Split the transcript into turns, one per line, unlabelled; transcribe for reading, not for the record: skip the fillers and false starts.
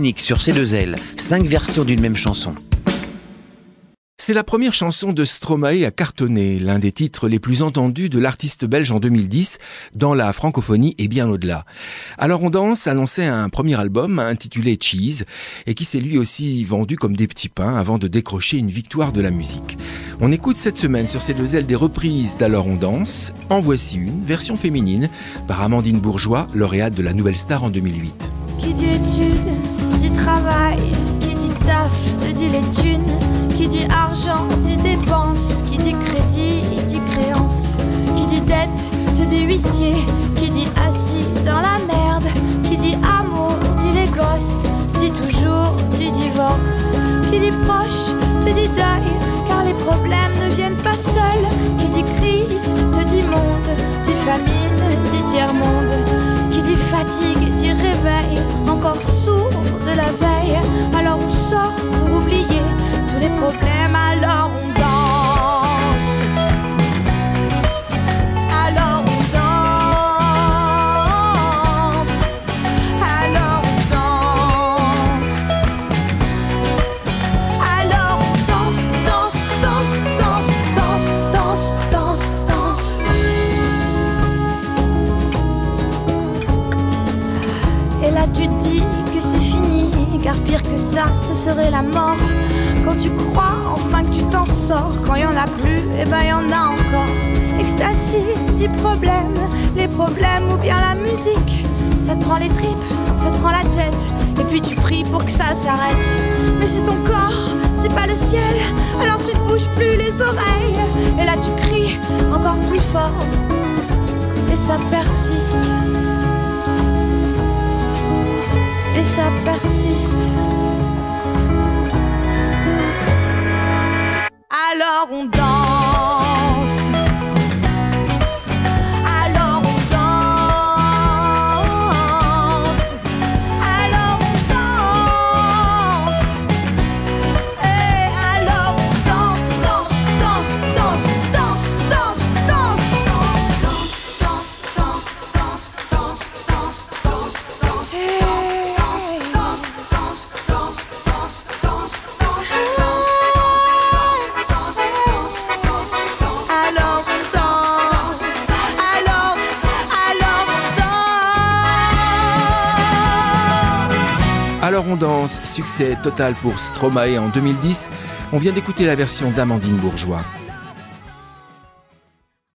unique sur C2L, 5 versions d'une même chanson.
C'est la première chanson de Stromae à cartonner, l'un des titres les plus entendus de l'artiste belge en 2010, dans la francophonie et bien au-delà. Alors on danse annonçait un premier album intitulé Cheese, et qui s'est lui aussi vendu comme des petits pains avant de décrocher une victoire de la musique. On écoute cette semaine sur C2L des reprises d'Alors on danse. En voici une, version féminine, par Amandine Bourgeois, lauréate de la Nouvelle Star en 2008.
Qui dit études, dit travail, qui dit taf, te dit les thunes. Qui dit argent, dit dépense, qui dit crédit, dit créance, qui dit dette, te dit huissier, qui dit assis dans la merde, qui dit amour, dit les gosses, dit toujours, dit divorce, qui dit proche, te dit deuil, car les problèmes ne viennent pas seuls, qui dit crise, te dit monde, dit famine, dit tiers-monde, qui dit fatigue, dit réveil, encore sourd de la veille, alors on sort pour oublier tous les problèmes, alors on danse. Alors on danse. Alors on danse. Alors on danse, danse, danse, danse, danse, danse, danse, danse. Et là tu te dis que c'est fini, car pire que ça, ce serait la mort. Quand tu crois enfin que tu t'en sors, quand y en a plus, et ben y en a encore. Ecstasy, dit problème, les problèmes ou bien la musique. Ça te prend les tripes, ça te prend la tête, et puis tu pries pour que ça s'arrête. Mais c'est ton corps, c'est pas le ciel, alors tu te bouges plus les oreilles. Et là tu cries encore plus fort, et ça persiste. Et ça persiste. Alors on danse. Alors on danse. Alors on danse. Et alors on danse, danse, danse, danse, danse, danse, danse, danse, danse, danse, danse, danse, danse, danse,
Alors on danse, succès total pour Stromae en 2010. On vient d'écouter la version d'Amandine Bourgeois.